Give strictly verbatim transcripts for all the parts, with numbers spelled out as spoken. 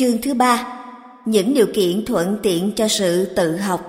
Chương thứ ba. Những điều kiện thuận tiện cho sự tự học.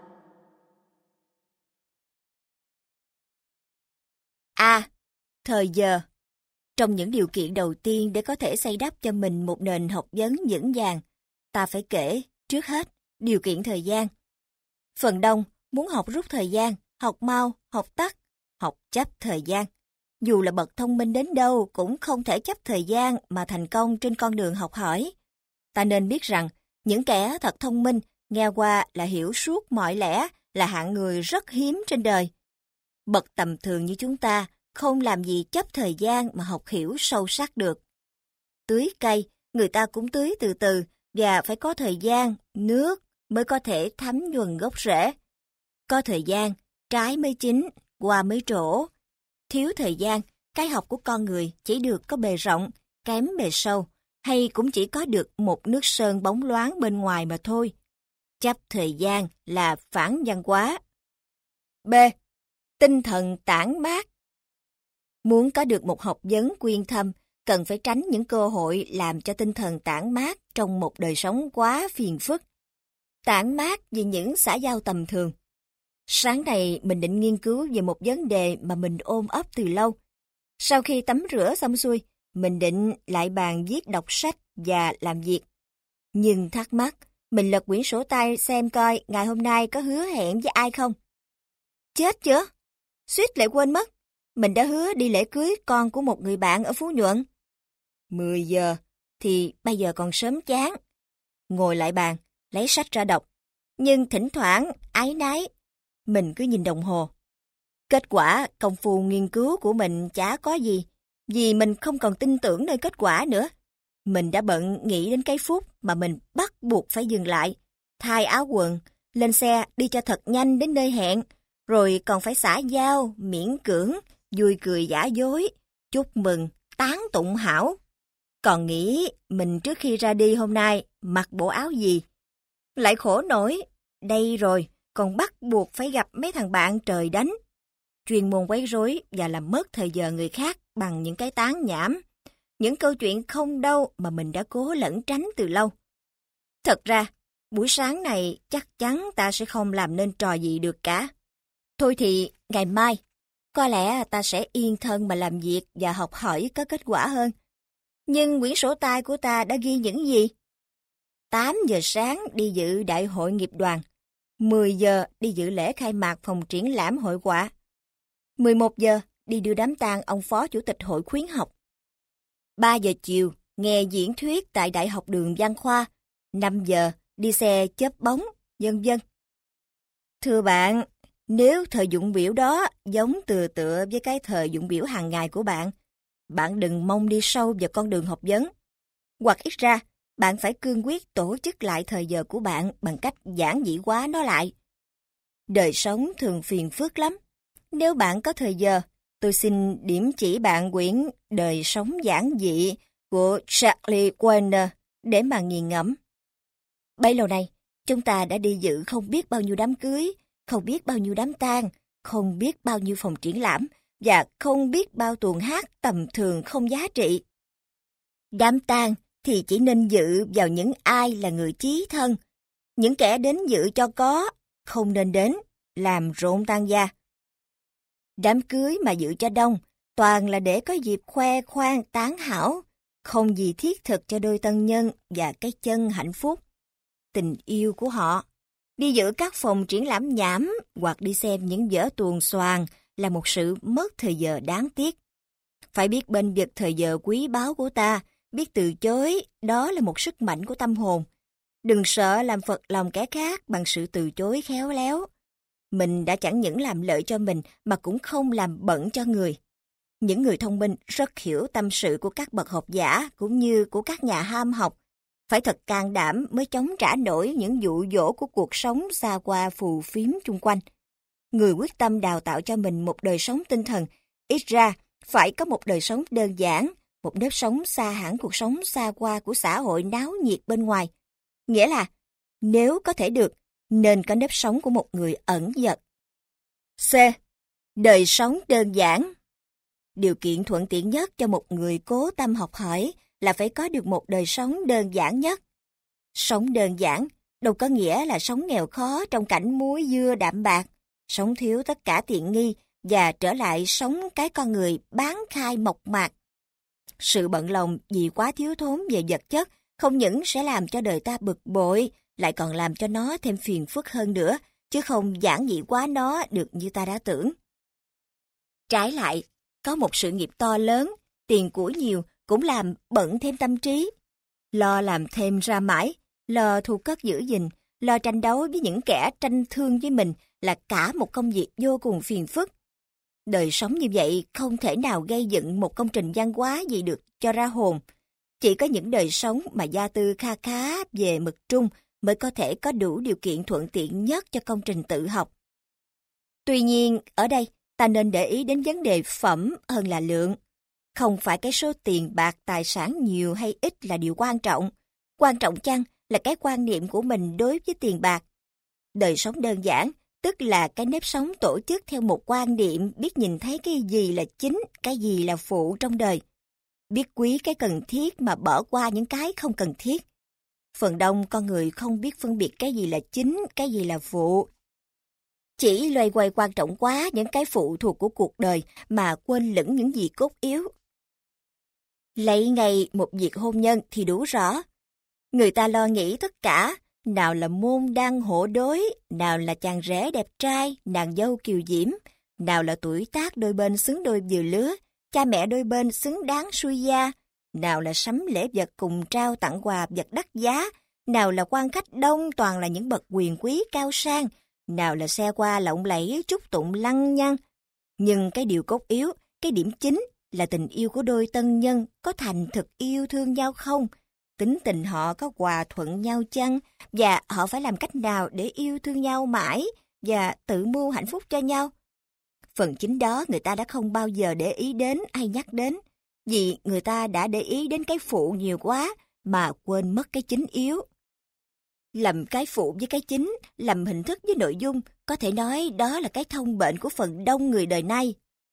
A. Thời giờ. Trong những điều kiện đầu tiên để có thể xây đắp cho mình một nền học vấn vững vàng, ta phải kể, trước hết, điều kiện thời gian. Phần đông muốn học rút thời gian, học mau, học tắt, học chấp thời gian. Dù là bậc thông minh đến đâu cũng không thể chấp thời gian mà thành công trên con đường học hỏi. Ta nên biết rằng, những kẻ thật thông minh, nghe qua là hiểu suốt mọi lẽ, là hạng người rất hiếm trên đời. Bậc tầm thường như chúng ta không làm gì chấp thời gian mà học hiểu sâu sắc được. Tưới cây, người ta cũng tưới từ từ và phải có thời gian, nước mới có thể thấm nhuần gốc rễ. Có thời gian, trái mới chín, hoa mới trổ. Thiếu thời gian, cái học của con người chỉ được có bề rộng, kém bề sâu, hay cũng chỉ có được một nước sơn bóng loáng bên ngoài mà thôi. Chấp thời gian là phản văn hóa. B. Tinh thần tản mát. Muốn có được một học vấn quyên thâm, cần phải tránh những cơ hội làm cho tinh thần tản mát trong một đời sống quá phiền phức. Tản mát vì những xã giao tầm thường. Sáng nay mình định nghiên cứu về một vấn đề mà mình ôm ấp từ lâu. Sau khi tắm rửa xong xuôi, mình định lại bàn viết đọc sách và làm việc. Nhưng thắc mắc, mình lật quyển sổ tay xem coi ngày hôm nay có hứa hẹn với ai không. Chết chưa? Suýt lại quên mất. Mình đã hứa đi lễ cưới con của một người bạn ở Phú Nhuận. mười giờ, thì bây giờ còn sớm chán. Ngồi lại bàn, lấy sách ra đọc. Nhưng thỉnh thoảng, áy náy, mình cứ nhìn đồng hồ. Kết quả công phu nghiên cứu của mình chả có gì, vì mình không còn tin tưởng nơi kết quả nữa. Mình đã bận nghĩ đến cái phút mà mình bắt buộc phải dừng lại, thay áo quần, lên xe đi cho thật nhanh đến nơi hẹn, rồi còn phải xã giao, miễn cưỡng, vui cười giả dối, chúc mừng, tán tụng hảo. Còn nghĩ mình trước khi ra đi hôm nay mặc bộ áo gì. Lại khổ nổi, đây rồi, còn bắt buộc phải gặp mấy thằng bạn trời đánh. Chuyên môn quấy rối và làm mất thời giờ người khác bằng những cái tán nhảm. Những câu chuyện không đâu mà mình đã cố lẩn tránh từ lâu. Thật ra, buổi sáng này chắc chắn ta sẽ không làm nên trò gì được cả. Thôi thì ngày mai, có lẽ ta sẽ yên thân mà làm việc và học hỏi có kết quả hơn. Nhưng quyển sổ tay của ta đã ghi những gì? tám giờ sáng đi dự đại hội nghiệp đoàn, mười giờ đi dự lễ khai mạc phòng triển lãm hội họa, mười một giờ đi đưa đám tang ông phó chủ tịch hội khuyến học, ba giờ chiều nghe diễn thuyết tại Đại học Đường Văn Khoa, năm giờ đi xe chớp bóng, vân vân. Thưa bạn, nếu thời dụng biểu đó giống tựa tựa với cái thời dụng biểu hàng ngày của bạn, bạn đừng mong đi sâu vào con đường học vấn. Hoặc ít ra, bạn phải cương quyết tổ chức lại thời giờ của bạn bằng cách giản dị hóa nó lại. Đời sống thường phiền phức lắm. Nếu bạn có thời giờ, tôi xin điểm chỉ bạn quyển Đời sống giản dị của Charlie Warner để mà nghiền ngẫm. Bấy lâu nay, chúng ta đã đi dự không biết bao nhiêu đám cưới, không biết bao nhiêu đám tang, không biết bao nhiêu phòng triển lãm và không biết bao tuồng hát tầm thường không giá trị. Đám tang thì chỉ nên dự vào những ai là người chí thân. Những kẻ đến dự cho có, không nên đến, làm rộn tang gia. Đám cưới mà dự cho đông, toàn là để có dịp khoe khoang tán hảo, không gì thiết thực cho đôi tân nhân và cái chân hạnh phúc, tình yêu của họ. Đi dự các phòng triển lãm nhảm hoặc đi xem những vở tuồng xoàng là một sự mất thời giờ đáng tiếc. Phải biết bên vực thời giờ quý báu của ta, biết từ chối, đó là một sức mạnh của tâm hồn. Đừng sợ làm phật lòng kẻ khác bằng sự từ chối khéo léo. Mình đã chẳng những làm lợi cho mình mà cũng không làm bận cho người. Những người thông minh rất hiểu tâm sự của các bậc học giả cũng như của các nhà ham học. Phải thật can đảm mới chống trả nổi những dụ dỗ của cuộc sống xa qua phù phiếm chung quanh. Người quyết tâm đào tạo cho mình một đời sống tinh thần, ít ra phải có một đời sống đơn giản, một nếp sống xa hẳn cuộc sống xa qua của xã hội náo nhiệt bên ngoài. Nghĩa là, nếu có thể được, nên có nếp sống của một người ẩn dật. C. Đời sống đơn giản. Điều kiện thuận tiện nhất cho một người cố tâm học hỏi là phải có được một đời sống đơn giản nhất. Sống đơn giản đâu có nghĩa là sống nghèo khó trong cảnh muối dưa đạm bạc, sống thiếu tất cả tiện nghi và trở lại sống cái con người bán khai mộc mạc. Sự bận lòng vì quá thiếu thốn về vật chất không những sẽ làm cho đời ta bực bội, lại còn làm cho nó thêm phiền phức hơn nữa, chứ không giản dị quá nó được như ta đã tưởng. Trái lại, có một sự nghiệp to lớn, tiền của nhiều cũng làm bận thêm tâm trí. Lo làm thêm ra mãi, lo thu cất giữ gìn, lo tranh đấu với những kẻ tranh thương với mình là cả một công việc vô cùng phiền phức. Đời sống như vậy không thể nào gây dựng một công trình văn hóa gì được cho ra hồn. Chỉ có những đời sống mà gia tư kha khá về mực trung mới có thể có đủ điều kiện thuận tiện nhất cho công trình tự học. Tuy nhiên, ở đây ta nên để ý đến vấn đề phẩm hơn là lượng. Không phải cái số tiền bạc tài sản nhiều hay ít là điều quan trọng. Quan trọng chăng là cái quan niệm của mình đối với tiền bạc. Đời sống đơn giản, tức là cái nếp sống tổ chức theo một quan niệm biết nhìn thấy cái gì là chính, cái gì là phụ trong đời. Biết quý cái cần thiết mà bỏ qua những cái không cần thiết. Phần đông con người không biết phân biệt cái gì là chính, cái gì là phụ. Chỉ loay hoay quan trọng quá những cái phụ thuộc của cuộc đời mà quên lẫn những gì cốt yếu. Lấy ngay một việc hôn nhân thì đủ rõ. Người ta lo nghĩ tất cả, nào là môn đăng hộ đối, nào là chàng rể đẹp trai, nàng dâu kiều diễm, nào là tuổi tác đôi bên xứng đôi vừa lứa, cha mẹ đôi bên xứng đáng xuôi gia, nào là sắm lễ vật cùng trao tặng quà vật đắt giá, nào là quan khách đông toàn là những bậc quyền quý cao sang, nào là xe qua lộng lẫy chúc tụng lăng nhăng. Nhưng cái điều cốt yếu, cái điểm chính là tình yêu của đôi tân nhân có thành thực yêu thương nhau không? Tính tình họ có hòa thuận nhau chăng? Và họ phải làm cách nào để yêu thương nhau mãi và tự mưu hạnh phúc cho nhau? Phần chính đó người ta đã không bao giờ để ý đến hay nhắc đến, vì người ta đã để ý đến cái phụ nhiều quá mà quên mất cái chính yếu. Lầm cái phụ với cái chính, lầm hình thức với nội dung, có thể nói đó là cái thông bệnh của phần đông người đời nay.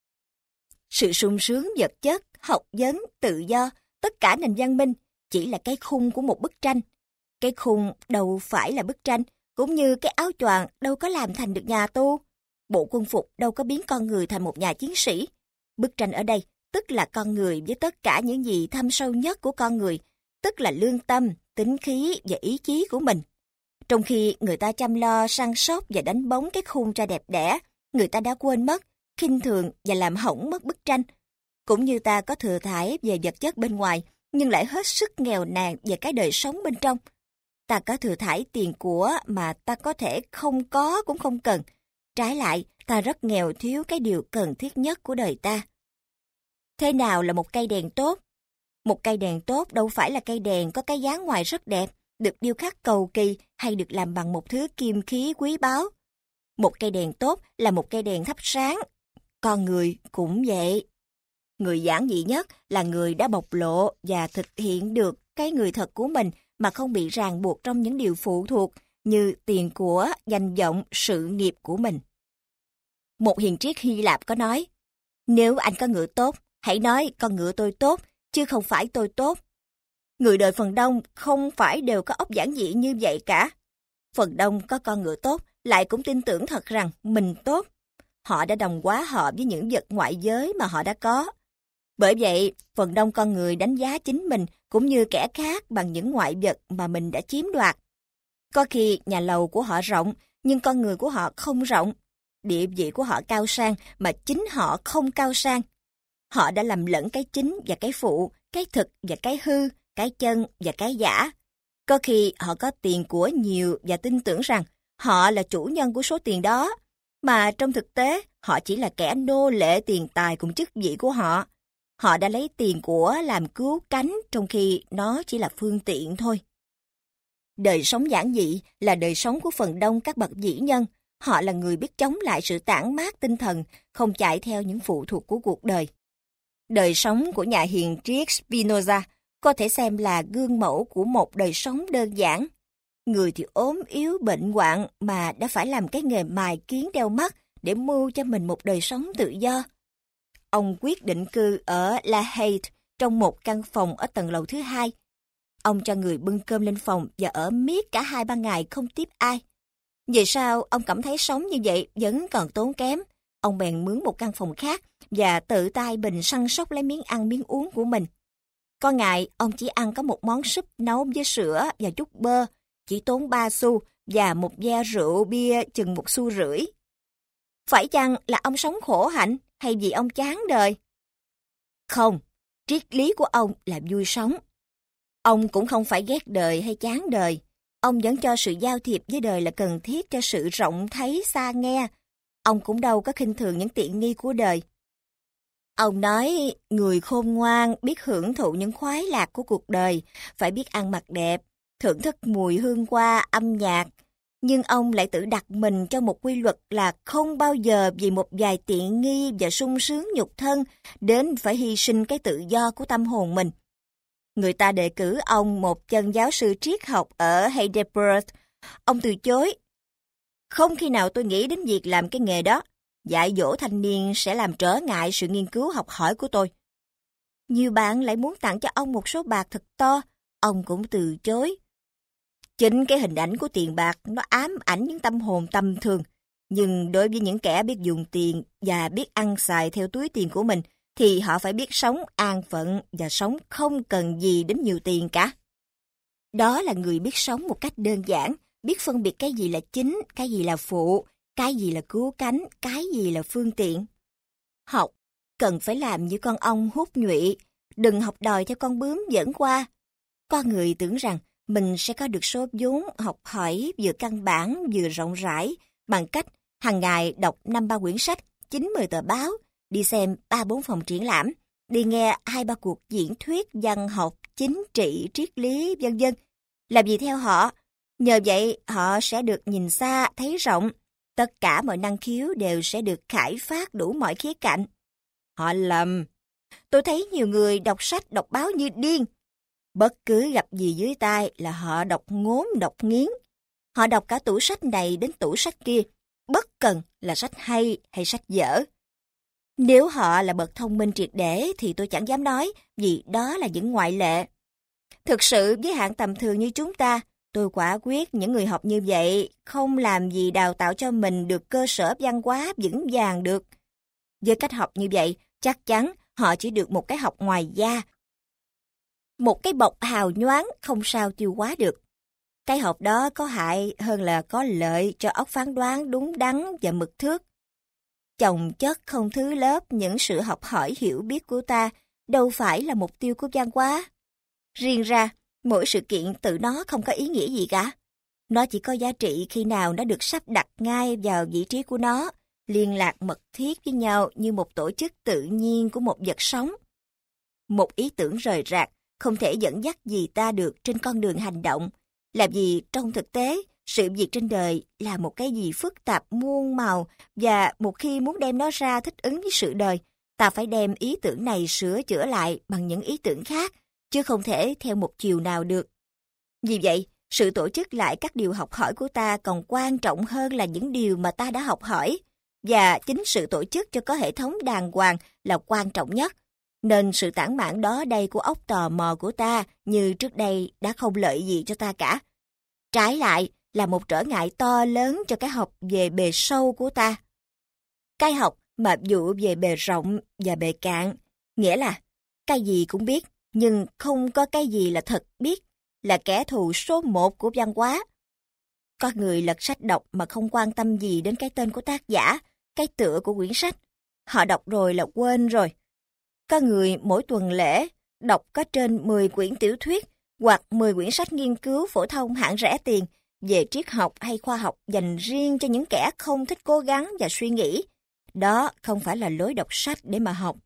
Sự sung sướng vật chất, học vấn, tự do, tất cả nền văn minh chỉ là cái khung của một bức tranh. Cái khung đâu phải là bức tranh, cũng như cái áo choàng đâu có làm thành được nhà tu. Bộ quân phục đâu có biến con người thành một nhà chiến sĩ. Bức tranh ở đây tức là con người với tất cả những gì thâm sâu nhất của con người, tức là lương tâm, tính khí và ý chí của mình. Trong khi người ta chăm lo săn sóc và đánh bóng cái khung ra đẹp đẽ, người ta đã quên mất, khinh thường và làm hỏng mất bức tranh. Cũng như ta có thừa thãi về vật chất bên ngoài, nhưng lại hết sức nghèo nàn về cái đời sống bên trong. Ta có thừa thãi tiền của mà ta có thể không có cũng không cần. Trái lại, ta rất nghèo thiếu cái điều cần thiết nhất của đời ta. Thế nào là một cây đèn tốt? Một cây đèn tốt đâu phải là cây đèn có cái dáng ngoài rất đẹp, được điêu khắc cầu kỳ hay được làm bằng một thứ kim khí quý báu. Một cây đèn tốt là một cây đèn thắp sáng. Con người cũng vậy. Người giản dị nhất là người đã bộc lộ và thực hiện được cái người thật của mình mà không bị ràng buộc trong những điều phụ thuộc như tiền của, danh vọng, sự nghiệp của mình. Một hiền triết Hy Lạp có nói, nếu anh có ngựa tốt, hãy nói con ngựa tôi tốt, chứ không phải tôi tốt. Người đời phần đông không phải đều có óc giản dị như vậy cả. Phần đông có con ngựa tốt, lại cũng tin tưởng thật rằng mình tốt. Họ đã đồng hóa họ với những vật ngoại giới mà họ đã có. Bởi vậy, phần đông con người đánh giá chính mình cũng như kẻ khác bằng những ngoại vật mà mình đã chiếm đoạt. Có khi nhà lầu của họ rộng, nhưng con người của họ không rộng. Địa vị của họ cao sang mà chính họ không cao sang. Họ đã lầm lẫn cái chính và cái phụ, cái thực và cái hư, cái chân và cái giả. Có khi họ có tiền của nhiều và tin tưởng rằng họ là chủ nhân của số tiền đó, mà trong thực tế họ chỉ là kẻ nô lệ tiền tài cùng chức vị của họ. Họ đã lấy tiền của làm cứu cánh trong khi nó chỉ là phương tiện thôi. Đời sống giản dị là đời sống của phần đông các bậc vĩ nhân. Họ là người biết chống lại sự tản mát tinh thần, không chạy theo những phụ thuộc của cuộc đời. Đời sống của nhà hiền triết Spinoza có thể xem là gương mẫu của một đời sống đơn giản. Người thì ốm yếu bệnh hoạn mà đã phải làm cái nghề mài kiến đeo mắt để mưu cho mình một đời sống tự do. Ông quyết định cư ở La Haye trong một căn phòng ở tầng lầu thứ hai. ông cho người bưng cơm lên phòng và ở miết cả hai ba ngày không tiếp ai. Về sau, ông cảm thấy sống như vậy vẫn còn tốn kém. Ông bèn mướn một căn phòng khác và tự tay bình săn sóc lấy miếng ăn miếng uống của mình. Có ngày, ông chỉ ăn có một món súp nấu với sữa và chút bơ, chỉ tốn ba xu và một ve rượu bia chừng một xu rưỡi. Phải chăng là ông sống khổ hạnh hay vì ông chán đời? Không, triết lý của ông là vui sống. Ông cũng không phải ghét đời hay chán đời. Ông vẫn cho sự giao thiệp với đời là cần thiết cho sự rộng thấy xa nghe. Ông cũng đâu có khinh thường những tiện nghi của đời. Ông nói người khôn ngoan biết hưởng thụ những khoái lạc của cuộc đời, phải biết ăn mặc đẹp, thưởng thức mùi hương hoa, âm nhạc. Nhưng ông lại tự đặt mình trong một quy luật là không bao giờ vì một vài tiện nghi và sung sướng nhục thân đến phải hy sinh cái tự do của tâm hồn mình. Người ta đề cử ông một chân giáo sư triết học ở Heidelberg. Ông từ chối. Không khi nào tôi nghĩ đến việc làm cái nghề đó. Dạy dỗ thanh niên sẽ làm trở ngại sự nghiên cứu học hỏi của tôi. Nhiều bạn lại muốn tặng cho ông một số bạc thật to. Ông cũng từ chối. Chính cái hình ảnh của tiền bạc nó ám ảnh những tâm hồn tầm thường. Nhưng đối với những kẻ biết dùng tiền và biết ăn xài theo túi tiền của mình, thì họ phải biết sống an phận và sống không cần gì đến nhiều tiền cả. Đó là người biết sống một cách đơn giản, biết phân biệt cái gì là chính, cái gì là phụ, cái gì là cứu cánh, cái gì là phương tiện. Học cần phải làm như con ong hút nhụy, đừng học đòi theo con bướm dẫn qua. Con người tưởng rằng mình sẽ có được số vốn học hỏi vừa căn bản vừa rộng rãi bằng cách hàng ngày đọc năm ba quyển sách, chín mười tờ báo, đi xem ba bốn phòng triển lãm, đi nghe hai ba cuộc diễn thuyết văn học, chính trị, triết lý, vân vân. Làm gì theo họ? Nhờ vậy họ sẽ được nhìn xa, thấy rộng. Tất cả mọi năng khiếu đều sẽ được khai phát đủ mọi khía cạnh. Họ lầm. Tôi thấy nhiều người đọc sách, đọc báo như điên. Bất cứ gặp gì dưới tai là họ đọc ngốn, đọc nghiến. Họ đọc cả tủ sách này đến tủ sách kia, bất cần là sách hay hay sách dở. Nếu họ là bậc thông minh triệt để thì tôi chẳng dám nói, vì đó là những ngoại lệ. Thực sự với hạng tầm thường như chúng ta, tôi quả quyết những người học như vậy không làm gì đào tạo cho mình được cơ sở văn hóa vững vàng được. Với cách học như vậy, chắc chắn họ chỉ được một cái học ngoài da. Một cái bọc hào nhoáng không sao tiêu hóa được. Cái học đó có hại hơn là có lợi cho óc phán đoán đúng đắn và mực thước. Chồng chất không thứ lớp những sự học hỏi hiểu biết của ta đâu phải là mục tiêu của văn hóa. Riêng ra, mỗi sự kiện tự nó không có ý nghĩa gì cả. Nó chỉ có giá trị khi nào nó được sắp đặt ngay vào vị trí của nó, liên lạc mật thiết với nhau như một tổ chức tự nhiên của một vật sống. Một ý tưởng rời rạc không thể dẫn dắt gì ta được trên con đường hành động, làm gì trong thực tế, sự việc trên đời là một cái gì phức tạp muôn màu và một khi muốn đem nó ra thích ứng với sự đời, ta phải đem ý tưởng này sửa chữa lại bằng những ý tưởng khác, chứ không thể theo một chiều nào được. Vì vậy, sự tổ chức lại các điều học hỏi của ta còn quan trọng hơn là những điều mà ta đã học hỏi, và chính sự tổ chức cho có hệ thống đàng hoàng là quan trọng nhất. Nên sự tản mạn đó đây của óc tò mò của ta như trước đây đã không lợi gì cho ta cả. Trái lại là một trở ngại to lớn cho cái học về bề sâu của ta. Cái học mà dụ về bề rộng và bề cạn, nghĩa là cái gì cũng biết, nhưng không có cái gì là thật biết, là kẻ thù số một của văn hóa. Có người lật sách đọc mà không quan tâm gì đến cái tên của tác giả, cái tựa của quyển sách. Họ đọc rồi là quên rồi. Có người mỗi tuần lễ đọc có trên mười quyển tiểu thuyết hoặc mười quyển sách nghiên cứu phổ thông hạng rẻ tiền về triết học hay khoa học dành riêng cho những kẻ không thích cố gắng và suy nghĩ. Đó không phải là lối đọc sách để mà học.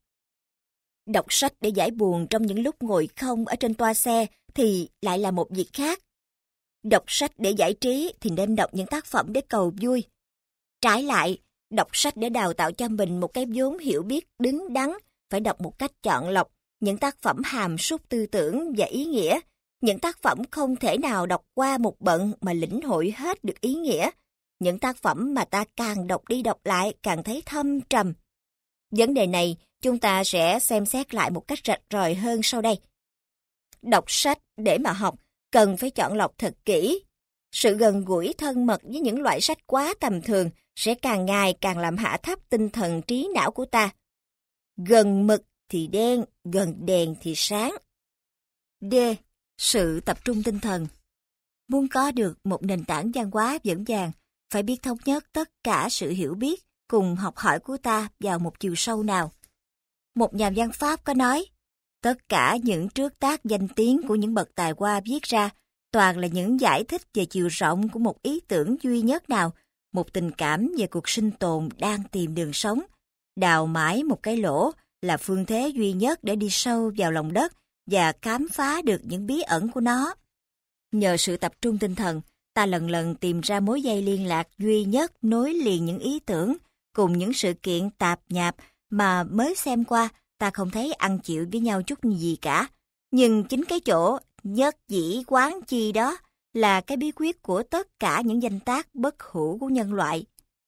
Đọc sách để giải buồn trong những lúc ngồi không ở trên toa xe thì lại là một việc khác. Đọc sách để giải trí thì nên đọc những tác phẩm để cầu vui. Trái lại, đọc sách để đào tạo cho mình một cái vốn hiểu biết đứng đắn, phải đọc một cách chọn lọc, những tác phẩm hàm súc tư tưởng và ý nghĩa, những tác phẩm không thể nào đọc qua một bận mà lĩnh hội hết được ý nghĩa, những tác phẩm mà ta càng đọc đi đọc lại càng thấy thâm trầm. Vấn đề này chúng ta sẽ xem xét lại một cách rạch ròi hơn sau đây. đọc sách để mà học, cần phải chọn lọc thật kỹ. Sự gần gũi thân mật với những loại sách quá tầm thường sẽ càng ngày càng làm hạ thấp tinh thần trí não của ta. Gần mực thì đen, gần đèn thì sáng. D. Sự tập trung tinh thần. Muốn có được một nền tảng văn hóa vững vàng, phải biết thống nhất tất cả sự hiểu biết cùng học hỏi của ta vào một chiều sâu nào. Một nhà văn Pháp có nói, tất cả những trước tác danh tiếng của những bậc tài hoa viết ra toàn là những giải thích về chiều rộng của một ý tưởng duy nhất nào, một tình cảm về cuộc sinh tồn đang tìm đường sống. Đào mãi một cái lỗ là phương thế duy nhất để đi sâu vào lòng đất và khám phá được những bí ẩn của nó. Nhờ sự tập trung tinh thần, ta lần lần tìm ra mối dây liên lạc duy nhất nối liền những ý tưởng cùng những sự kiện tạp nhạp mà mới xem qua ta không thấy ăn chịu với nhau chút gì cả. Nhưng chính cái chỗ nhất dĩ quán chi đó là cái bí quyết của tất cả những danh tác bất hủ của nhân loại.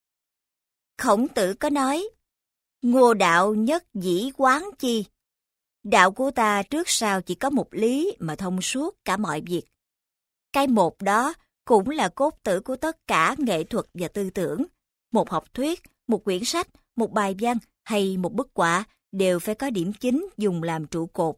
Khổng Tử có nói, ngô đạo nhất dĩ quán chi. Đạo của ta trước sau chỉ có một lý mà thông suốt cả mọi việc. Cái một đó cũng là cốt tử của tất cả nghệ thuật và tư tưởng. Một học thuyết, một quyển sách, một bài văn hay một bức họa đều phải có điểm chính dùng làm trụ cột.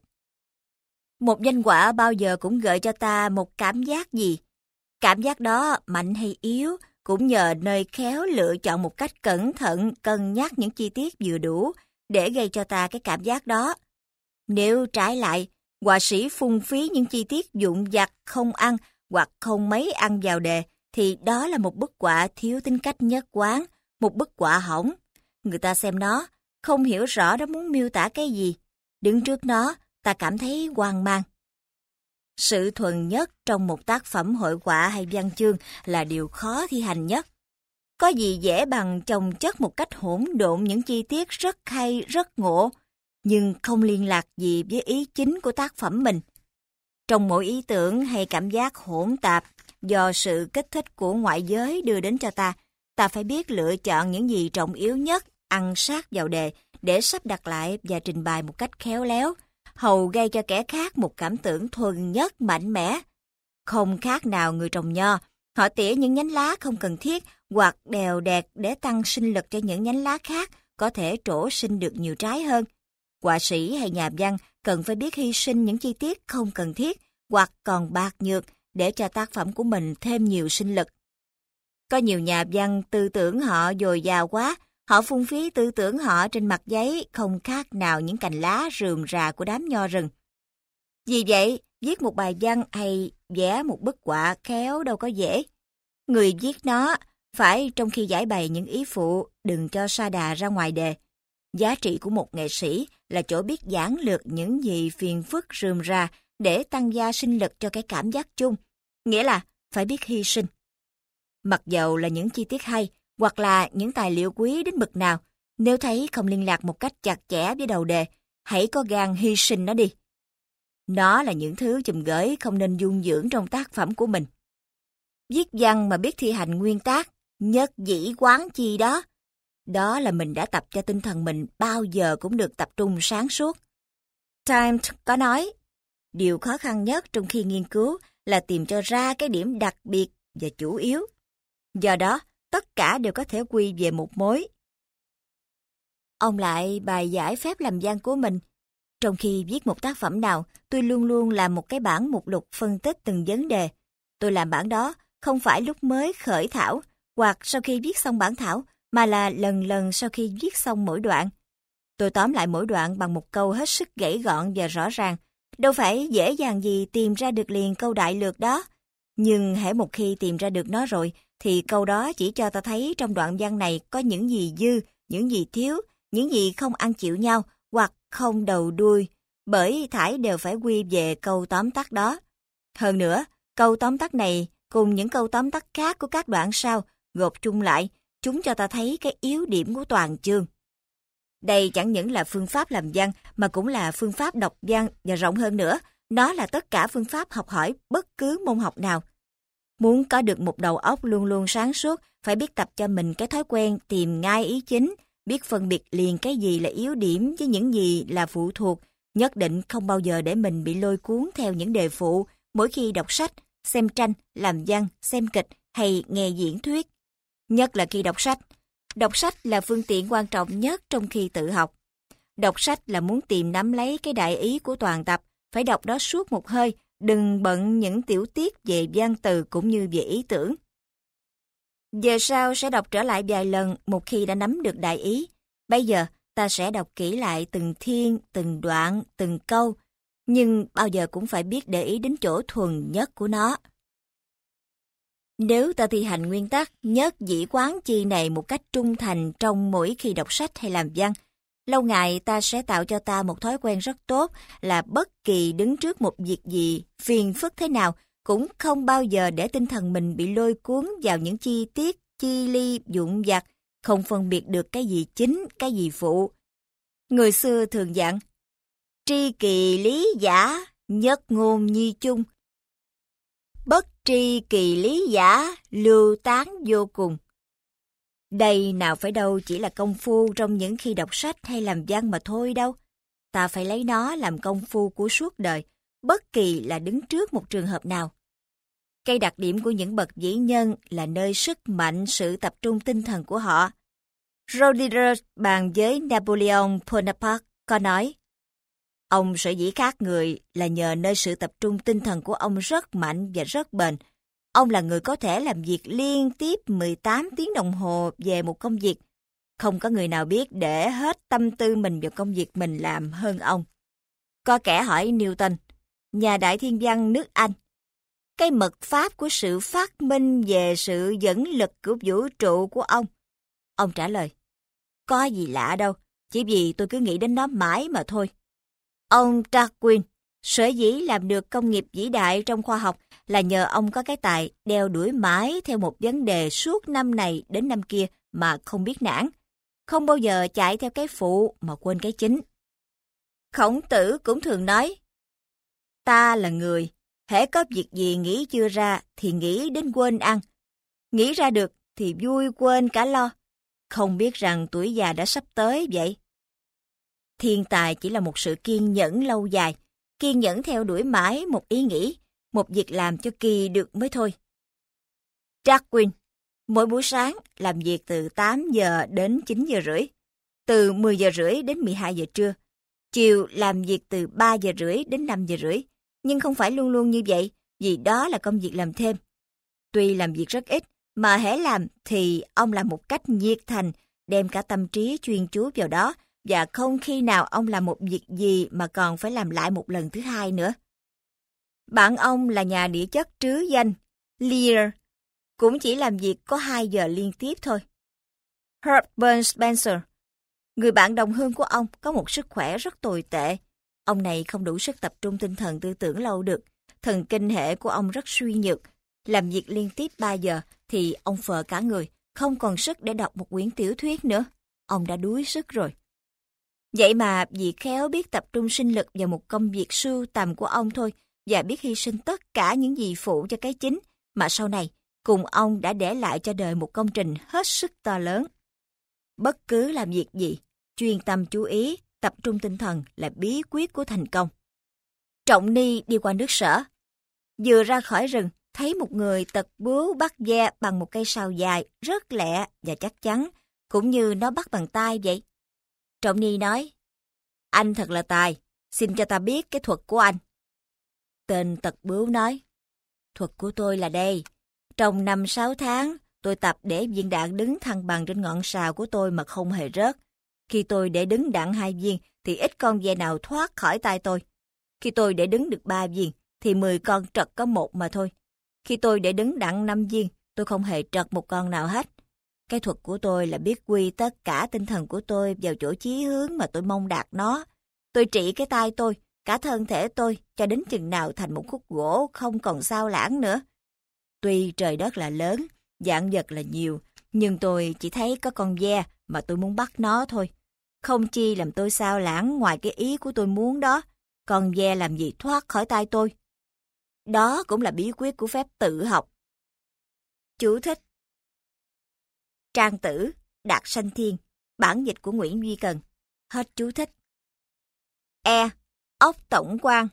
Một danh họa bao giờ cũng gợi cho ta một cảm giác gì. Cảm giác đó mạnh hay yếu cũng nhờ nơi khéo lựa chọn một cách cẩn thận, cân nhắc những chi tiết vừa đủ để gây cho ta cái cảm giác đó. Nếu trái lại, họa sĩ phung phí những chi tiết vụn vặt không ăn hoặc không mấy ăn vào đề, thì đó là một bức họa thiếu tính cách nhất quán, một bức họa hỏng. Người ta xem nó, không hiểu rõ nó muốn miêu tả cái gì. Đứng trước nó, ta cảm thấy hoang mang. Sự thuần nhất trong một tác phẩm hội họa hay văn chương là điều khó thi hành nhất. Có gì dễ bằng chồng chất một cách hỗn độn những chi tiết rất hay, rất ngộ, nhưng không liên lạc gì với ý chính của tác phẩm mình. Trong mỗi ý tưởng hay cảm giác hỗn tạp do sự kích thích của ngoại giới đưa đến cho ta, ta phải biết lựa chọn những gì trọng yếu nhất, ăn sát vào đề để sắp đặt lại và trình bày một cách khéo léo, hầu gây cho kẻ khác một cảm tưởng thuần nhất mạnh mẽ. Không khác nào người trồng nho, họ tỉa những nhánh lá không cần thiết hoặc đèo đẹt để tăng sinh lực cho những nhánh lá khác có thể trổ sinh được nhiều trái hơn. Họa sĩ hay nhà văn cần phải biết hy sinh những chi tiết không cần thiết hoặc còn bạc nhược để cho tác phẩm của mình thêm nhiều sinh lực. Có nhiều nhà văn tư tưởng họ dồi dào quá, họ phung phí tư tưởng họ trên mặt giấy không khác nào những cành lá rườm rà của đám nho rừng. Vì vậy, viết một bài văn hay vẽ một bức họa khéo đâu có dễ. Người viết nó phải trong khi giải bày những ý phụ đừng cho sa đà ra ngoài đề. Giá trị của một nghệ sĩ là chỗ biết giản lược những gì phiền phức rườm rà để tăng gia sinh lực cho cái cảm giác chung, nghĩa là phải biết hy sinh. Mặc dầu là những chi tiết hay, hoặc là những tài liệu quý đến bậc nào, nếu thấy không liên lạc một cách chặt chẽ với đầu đề, hãy có gan hy sinh nó đi. Nó là những thứ chùm gửi không nên dung dưỡng trong tác phẩm của mình. Viết văn mà biết thi hành nguyên tắc, nhất dĩ quán chi đó, đó là mình đã tập cho tinh thần mình bao giờ cũng được tập trung sáng suốt. Times có nói, điều khó khăn nhất trong khi nghiên cứu là tìm cho ra cái điểm đặc biệt và chủ yếu. Do đó, tất cả đều có thể quy về một mối. Ông lại bài giải phép làm văn của mình. Trong khi viết một tác phẩm nào, tôi luôn luôn làm một cái bản mục lục phân tích từng vấn đề. Tôi làm bản đó không phải lúc mới khởi thảo hoặc sau khi viết xong bản thảo, mà là lần lần sau khi viết xong mỗi đoạn. Tôi tóm lại mỗi đoạn bằng một câu hết sức gãy gọn và rõ ràng. Đâu phải dễ dàng gì tìm ra được liền câu đại lược đó. Nhưng hễ một khi tìm ra được nó rồi, thì câu đó chỉ cho ta thấy trong đoạn văn này có những gì dư, những gì thiếu, những gì không ăn chịu nhau hoặc không đầu đuôi, bởi thải đều phải quy về câu tóm tắt đó. Hơn nữa, câu tóm tắt này cùng những câu tóm tắt khác của các đoạn sau gộp chung lại, chúng cho ta thấy cái yếu điểm của toàn chương. Đây chẳng những là phương pháp làm văn mà cũng là phương pháp đọc văn và rộng hơn nữa, nó là tất cả phương pháp học hỏi bất cứ môn học nào. Muốn có được một đầu óc luôn luôn sáng suốt, phải biết tập cho mình cái thói quen tìm ngay ý chính, biết phân biệt liền cái gì là yếu điểm với những gì là phụ thuộc, Nhất định không bao giờ để mình bị lôi cuốn theo những đề phụ mỗi khi đọc sách, xem tranh, làm văn, xem kịch hay nghe diễn thuyết. Nhất là khi đọc sách. Đọc sách là phương tiện quan trọng nhất trong khi tự học. Đọc sách là muốn tìm nắm lấy cái đại ý của toàn tập, phải đọc đó suốt một hơi, đừng bận những tiểu tiết về văn từ cũng như về ý tưởng. Giờ sau sẽ đọc trở lại vài lần một khi đã nắm được đại ý. Bây giờ ta sẽ đọc kỹ lại từng thiên, từng đoạn, từng câu, nhưng bao giờ cũng phải biết để ý đến chỗ thuần nhất của nó. Nếu ta thi hành nguyên tắc nhất dĩ quán chi này một cách trung thành trong mỗi khi đọc sách hay làm văn, lâu ngày ta sẽ tạo cho ta một thói quen rất tốt là bất kỳ đứng trước một việc gì phiền phức thế nào cũng không bao giờ để tinh thần mình bị lôi cuốn vào những chi tiết, chi ly, vụn vặt, không phân biệt được cái gì chính, cái gì phụ. Người xưa thường dặn, tri kỳ lý giả, nhất ngôn nhi chung. Bất tri kỳ lý giả, lưu tán vô cùng. Đây nào phải đâu chỉ là công phu trong những khi đọc sách hay làm văn mà thôi đâu. Ta phải lấy nó làm công phu của suốt đời, bất kỳ là đứng trước một trường hợp nào. Cái đặc điểm của những bậc vĩ nhân là nơi sức mạnh sự tập trung tinh thần của họ. Rodiger bàn với Napoleon Bonaparte có nói, ông sở dĩ khác người là nhờ nơi sự tập trung tinh thần của ông rất mạnh và rất bền. Ông là người có thể làm việc liên tiếp mười tám tiếng đồng hồ về một công việc. Không có người nào biết để hết tâm tư mình vào công việc mình làm hơn ông. Có kẻ hỏi Newton, nhà đại thiên văn nước Anh, cái mật pháp của sự phát minh về sự dẫn lực của vũ trụ của ông. Ông trả lời, có gì lạ đâu, chỉ vì tôi cứ nghĩ đến nó mãi mà thôi. Ông Darwin, sở dĩ làm được công nghiệp vĩ đại trong khoa học là nhờ ông có cái tài đeo đuổi mãi theo một vấn đề suốt năm này đến năm kia mà không biết nản, không bao giờ chạy theo cái phụ mà quên cái chính. Khổng Tử cũng thường nói, ta là người, hễ có việc gì nghĩ chưa ra thì nghĩ đến quên ăn, nghĩ ra được thì vui quên cả lo, không biết rằng tuổi già đã sắp tới vậy. Thiên tài chỉ là một sự kiên nhẫn lâu dài, kiên nhẫn theo đuổi mãi một ý nghĩ, một việc làm cho kỳ được mới thôi. Darwin, mỗi buổi sáng làm việc từ tám giờ đến chín giờ rưỡi, từ mười giờ rưỡi đến mười hai giờ trưa, chiều làm việc từ ba giờ rưỡi đến năm giờ rưỡi, nhưng không phải luôn luôn như vậy, vì đó là công việc làm thêm. Tuy làm việc rất ít, mà hễ làm thì ông làm một cách nhiệt thành, đem cả tâm trí chuyên chú vào đó, và không khi nào ông làm một việc gì mà còn phải làm lại một lần thứ hai nữa. Bạn ông là nhà địa chất trứ danh, Lear, cũng chỉ làm việc có hai giờ liên tiếp thôi. Herbert Spencer, người bạn đồng hương của ông, có một sức khỏe rất tồi tệ. Ông này không đủ sức tập trung tinh thần tư tưởng lâu được. Thần kinh hệ của ông rất suy nhược. Làm việc liên tiếp ba giờ thì ông phờ cả người, không còn sức để đọc một quyển tiểu thuyết nữa. Ông đã đuối sức rồi. Vậy mà vì khéo biết tập trung sinh lực vào một công việc sưu tầm của ông thôi, và biết hy sinh tất cả những gì phụ cho cái chính, mà sau này cùng ông đã để lại cho đời một công trình hết sức to lớn. Bất cứ làm việc gì, chuyên tâm chú ý, tập trung tinh thần là bí quyết của thành công. Trọng Ni đi qua nước Sở. Vừa ra khỏi rừng, thấy một người tật bướu bắt ve bằng một cây sào dài, rất lẹ và chắc chắn, cũng như nó bắt bằng tay vậy. Trọng Ni nói, anh thật là tài, xin cho ta biết cái thuật của anh. Tên tật bướu nói, thuật của tôi là đây. Trong năm sáu tháng, tôi tập để viên đạn đứng thăng bằng trên ngọn sào của tôi mà không hề rớt. Khi tôi để đứng đặng hai viên, thì ít con ve nào thoát khỏi tay tôi. Khi tôi để đứng được ba viên, thì mười con trật có một mà thôi. Khi tôi để đứng đặng năm viên, tôi không hề trật một con nào hết. Cái thuật của tôi là biết quy tất cả tinh thần của tôi vào chỗ chí hướng mà tôi mong đạt nó. Tôi trị cái tay tôi, cả thân thể tôi, cho đến chừng nào thành một khúc gỗ không còn sao lãng nữa. Tuy trời đất là lớn, vạn vật là nhiều, nhưng tôi chỉ thấy có con ve mà tôi muốn bắt nó thôi. Không chi làm tôi sao lãng ngoài cái ý của tôi muốn đó. Con ve làm gì thoát khỏi tay tôi. Đó cũng là bí quyết của phép tự học. Chú thích. Trang Tử, Đạt Sanh Thiên, bản dịch của Nguyễn Duy Cần. Hết chú thích. E. óc tổng quan.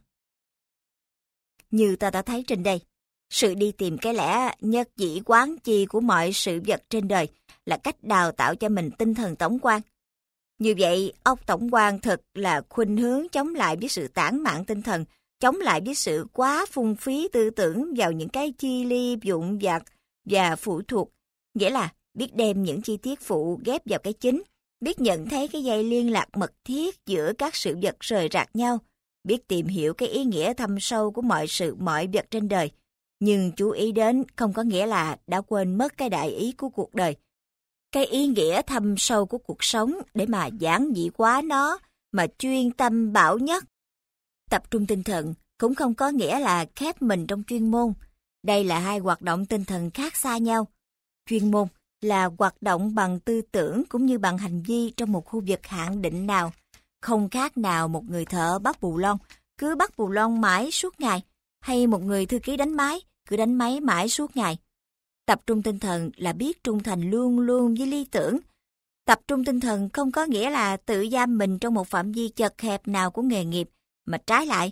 Như ta đã thấy trên đây, sự đi tìm cái lẽ nhất dĩ quán chi của mọi sự vật trên đời là cách đào tạo cho mình tinh thần tổng quan. Như vậy, óc tổng quan thực là khuynh hướng chống lại với sự tản mạn tinh thần, chống lại với sự quá phung phí tư tưởng vào những cái chi ly vụn vặt và phụ thuộc, nghĩa là biết đem những chi tiết phụ ghép vào cái chính, biết nhận thấy cái dây liên lạc mật thiết giữa các sự vật rời rạc nhau, biết tìm hiểu cái ý nghĩa thâm sâu của mọi sự mọi vật trên đời. Nhưng chú ý đến không có nghĩa là đã quên mất cái đại ý của cuộc đời. Cái ý nghĩa thâm sâu của cuộc sống để mà giản dị quá nó, mà chuyên tâm bảo nhất. Tập trung tinh thần cũng không có nghĩa là khép mình trong chuyên môn. Đây là hai hoạt động tinh thần khác xa nhau. Chuyên môn là hoạt động bằng tư tưởng cũng như bằng hành vi trong một khu vực hạn định nào. Không khác nào một người thợ bắt bù lon, cứ bắt bù lon mãi suốt ngày, hay một người thư ký đánh máy, cứ đánh máy mãi suốt ngày. Tập trung tinh thần là biết trung thành luôn luôn với lý tưởng. Tập trung tinh thần không có nghĩa là tự giam mình trong một phạm vi chật hẹp nào của nghề nghiệp, mà trái lại,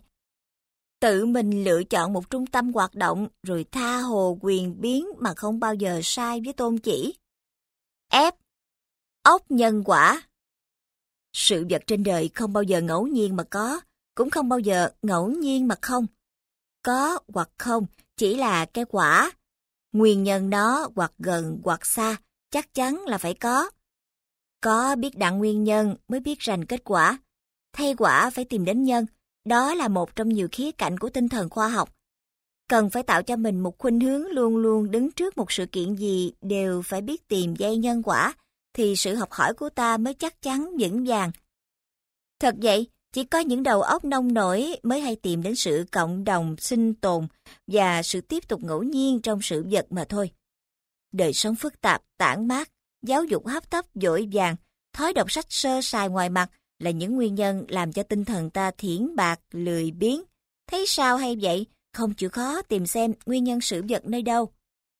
tự mình lựa chọn một trung tâm hoạt động rồi tha hồ quyền biến mà không bao giờ sai với tôn chỉ. F. Ốc nhân quả. Sự vật trên đời không bao giờ ngẫu nhiên mà có, cũng không bao giờ ngẫu nhiên mà không. Có hoặc không chỉ là cái quả. Nguyên nhân nó hoặc gần hoặc xa, chắc chắn là phải có. Có biết đặng nguyên nhân mới biết rành kết quả. Thay quả phải tìm đến nhân, đó là một trong nhiều khía cạnh của tinh thần khoa học. Cần phải tạo cho mình một khuynh hướng luôn luôn đứng trước một sự kiện gì đều phải biết tìm dây nhân quả, thì sự học hỏi của ta mới chắc chắn vững vàng. Thật vậy, chỉ có những đầu óc nông nổi mới hay tìm đến sự cộng đồng sinh tồn và sự tiếp tục ngẫu nhiên trong sự vật mà thôi. Đời sống phức tạp, tản mát, giáo dục hấp tấp vội vàng, thói đọc sách sơ sài ngoài mặt là những nguyên nhân làm cho tinh thần ta thiển bạc, lười biếng. Thấy sao hay vậy, không chịu khó tìm xem nguyên nhân sự vật nơi đâu.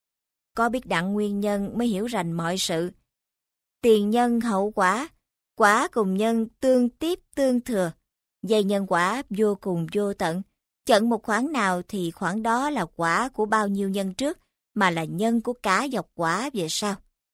Có biết đặng nguyên nhân mới hiểu rành mọi sự. Tiền nhân hậu quả, quả cùng nhân tương tiếp tương thừa. Dây nhân quả vô cùng vô tận. Chận một khoản nào thì khoản đó là quả của bao nhiêu nhân trước, mà là nhân của cả dọc quả về sau.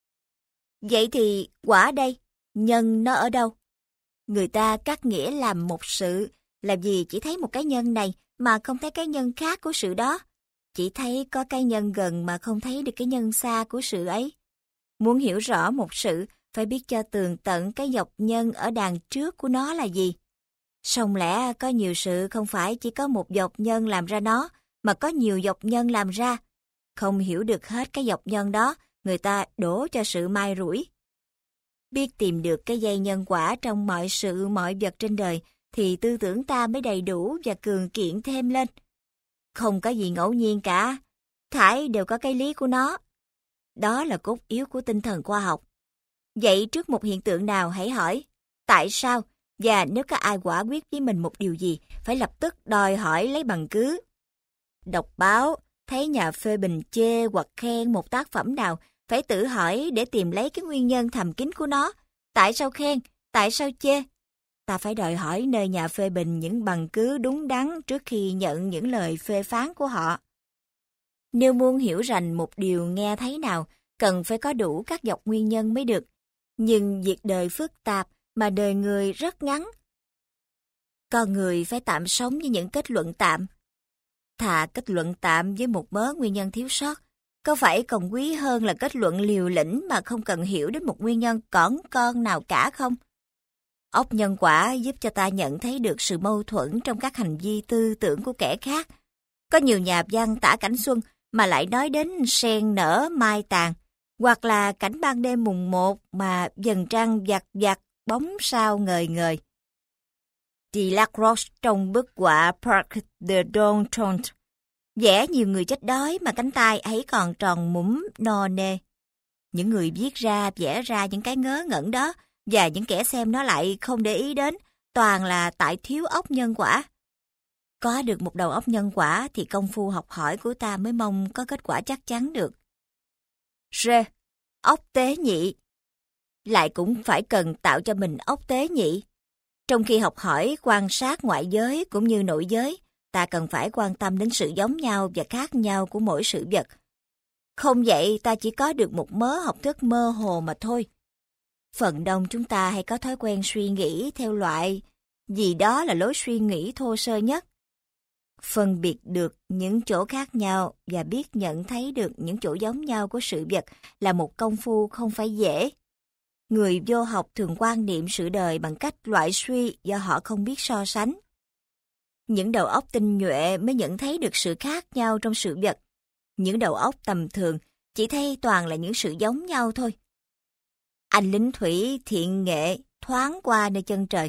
Vậy thì quả đây, nhân nó ở đâu? Người ta cắt nghĩa làm một sự, là vì chỉ thấy một cái nhân này mà không thấy cái nhân khác của sự đó. Chỉ thấy có cái nhân gần mà không thấy được cái nhân xa của sự ấy. Muốn hiểu rõ một sự, phải biết cho tường tận cái dọc nhân ở đằng trước của nó là gì. Song lẽ có nhiều sự không phải chỉ có một dọc nhân làm ra nó, mà có nhiều dọc nhân làm ra. Không hiểu được hết cái dọc nhân đó, người ta đổ cho sự mai rủi. Biết tìm được cái dây nhân quả trong mọi sự mọi vật trên đời, thì tư tưởng ta mới đầy đủ và cường kiện thêm lên. Không có gì ngẫu nhiên cả, thảy đều có cái lý của nó. Đó là cốt yếu của tinh thần khoa học. Vậy trước một hiện tượng nào hãy hỏi, tại sao? Và nếu có ai quả quyết với mình một điều gì, phải lập tức đòi hỏi lấy bằng cứ. Đọc báo, thấy nhà phê bình chê hoặc khen một tác phẩm nào, phải tự hỏi để tìm lấy cái nguyên nhân thầm kín của nó. Tại sao khen? Tại sao chê? Ta phải đòi hỏi nơi nhà phê bình những bằng cứ đúng đắn trước khi nhận những lời phê phán của họ. Nếu muốn hiểu rành một điều nghe thấy nào, cần phải có đủ các dọc nguyên nhân mới được. Nhưng việc đời phức tạp mà đời người rất ngắn. Con người phải tạm sống với những kết luận tạm. Thà kết luận tạm với một mớ nguyên nhân thiếu sót, có phải còn quý hơn là kết luận liều lĩnh mà không cần hiểu đến một nguyên nhân cỏn con nào cả không? Óc nhân quả giúp cho ta nhận thấy được sự mâu thuẫn trong các hành vi tư tưởng của kẻ khác. Có nhiều nhà văn tả cảnh xuân mà lại nói đến sen nở mai tàn, hoặc là cảnh ban đêm mùng một mà dần trăng vặt vặt, bóng sao ngời ngời. Delacroix trong bức họa Parc de Donjon vẽ nhiều người chết đói mà cánh tay ấy còn tròn mũm no nê. Những người viết ra vẽ ra những cái ngớ ngẩn đó, và những kẻ xem nó lại không để ý đến, toàn là tại thiếu óc nhân quả. Có được một đầu óc nhân quả thì công phu học hỏi của ta mới mong có kết quả chắc chắn được. R. Óc tế nhị. Lại cũng phải cần tạo cho mình óc tế nhị. Trong khi học hỏi, quan sát ngoại giới cũng như nội giới, ta cần phải quan tâm đến sự giống nhau và khác nhau của mỗi sự vật. Không vậy, ta chỉ có được một mớ học thức mơ hồ mà thôi. Phần đông chúng ta hay có thói quen suy nghĩ theo loại gì đó là lối suy nghĩ thô sơ nhất. Phân biệt được những chỗ khác nhau và biết nhận thấy được những chỗ giống nhau của sự vật là một công phu không phải dễ. Người vô học thường quan niệm sự đời bằng cách loại suy do họ không biết so sánh. Những đầu óc tinh nhuệ mới nhận thấy được sự khác nhau trong sự vật. Những đầu óc tầm thường chỉ thấy toàn là những sự giống nhau thôi. Anh lính thủy thiện nghệ thoáng qua nơi chân trời,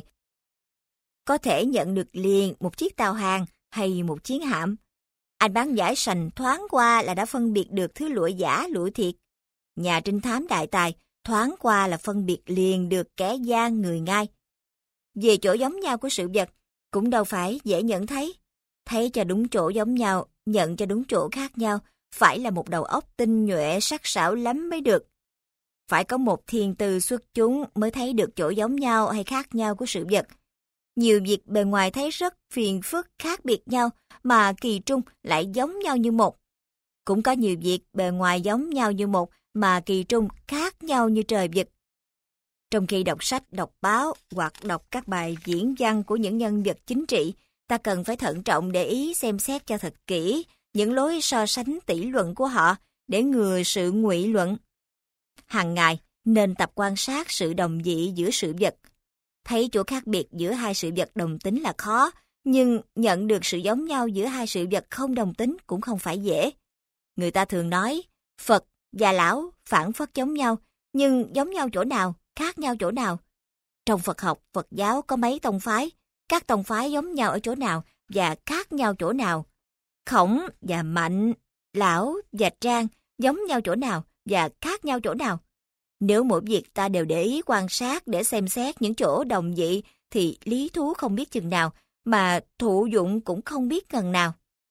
có thể nhận được liền một chiếc tàu hàng hay một chiến hạm. Anh bán giải sành thoáng qua là đã phân biệt được thứ lụa giả lụa thiệt. Nhà trinh thám đại tài thoáng qua là phân biệt liền được kẻ gian người ngai. Về chỗ giống nhau của sự vật cũng đâu phải dễ nhận thấy. Thấy cho đúng chỗ giống nhau, nhận cho đúng chỗ khác nhau, phải là một đầu óc tinh nhuệ sắc sảo lắm mới được. Phải có một thiên tư xuất chúng mới thấy được chỗ giống nhau hay khác nhau của sự vật. Nhiều việc bề ngoài thấy rất phiền phức khác biệt nhau mà kỳ trung lại giống nhau như một. Cũng có nhiều việc bề ngoài giống nhau như một mà kỳ trung khác nhau như trời vực. Trong khi đọc sách, đọc báo hoặc đọc các bài diễn văn của những nhân vật chính trị, ta cần phải thận trọng để ý xem xét cho thật kỹ những lối so sánh tỉ luận của họ để ngừa sự ngụy luận. Hàng ngày nên tập quan sát sự đồng dị giữa sự vật. Thấy chỗ khác biệt giữa hai sự vật đồng tính là khó, nhưng nhận được sự giống nhau giữa hai sự vật không đồng tính cũng không phải dễ. Người ta thường nói, Phật và Lão phản phất giống nhau, nhưng giống nhau chỗ nào, khác nhau chỗ nào? Trong Phật học, Phật giáo có mấy tông phái, các tông phái giống nhau ở chỗ nào và khác nhau chỗ nào? Khổng và Mạnh, Lão và Trang giống nhau chỗ nào và khác nhau chỗ nào? Nếu mỗi việc ta đều để ý quan sát để xem xét những chỗ đồng dị thì lý thú không biết chừng nào, mà thụ dụng cũng không biết ngần nào.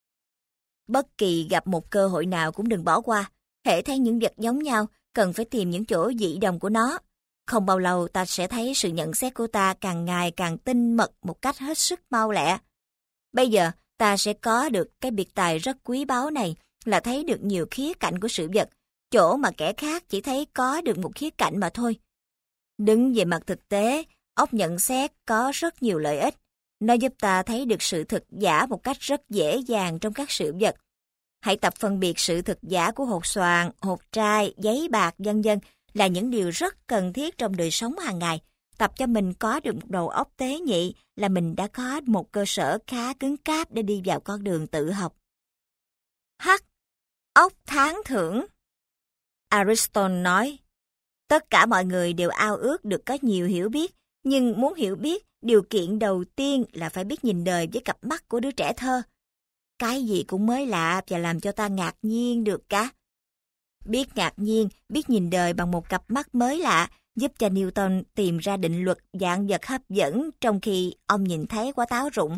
Bất kỳ gặp một cơ hội nào cũng đừng bỏ qua. Hễ thấy những vật giống nhau, cần phải tìm những chỗ dị đồng của nó. Không bao lâu ta sẽ thấy sự nhận xét của ta càng ngày càng tinh mật một cách hết sức mau lẹ. Bây giờ ta sẽ có được cái biệt tài rất quý báu này là thấy được nhiều khía cạnh của sự vật, chỗ mà kẻ khác chỉ thấy có được một khía cạnh mà thôi. Đứng về mặt thực tế, óc nhận xét có rất nhiều lợi ích. Nó giúp ta thấy được sự thực giả một cách rất dễ dàng trong các sự vật. Hãy tập phân biệt sự thực giả của hột xoàn, hột trai, giấy bạc, vân vân là những điều rất cần thiết trong đời sống hàng ngày. Tập cho mình có được một đầu óc tế nhị là mình đã có một cơ sở khá cứng cáp để đi vào con đường tự học. H. Óc tán thưởng. Aristotle nói, tất cả mọi người đều ao ước được có nhiều hiểu biết, nhưng muốn hiểu biết, điều kiện đầu tiên là phải biết nhìn đời với cặp mắt của đứa trẻ thơ. Cái gì cũng mới lạ và làm cho ta ngạc nhiên được cả. Biết ngạc nhiên, biết nhìn đời bằng một cặp mắt mới lạ, giúp cho Newton tìm ra định luật vạn vật hấp dẫn trong khi ông nhìn thấy quả táo rụng.